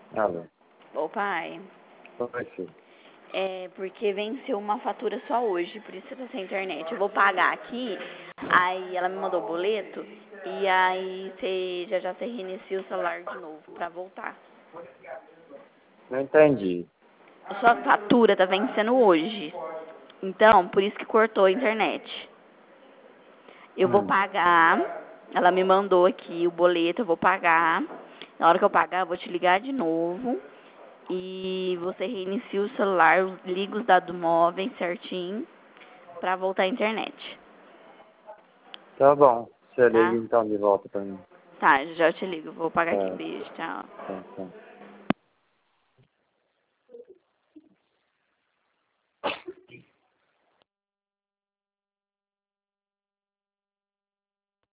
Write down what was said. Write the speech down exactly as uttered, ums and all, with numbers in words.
Alô. Ô, pai, Oi, filho. é porque venceu uma fatura só hoje, por isso você tá sem internet. Eu vou pagar aqui, aí ela me mandou o boleto, e aí você já já você reinicia o celular de novo pra voltar. Não entendi. A sua fatura tá vencendo hoje, então por isso que cortou a internet. Eu vou Hum. pagar, ela me mandou aqui o boleto, eu vou pagar. Na hora que eu pagar, eu vou te ligar de novo. E você reinicia o celular, liga os dados móveis certinho pra voltar à internet, Tá bom. Você liga tá? então de volta pra mim. Tá, já te ligo. Vou pagar aqui. Tá, Beijo, tchau. tá, tá.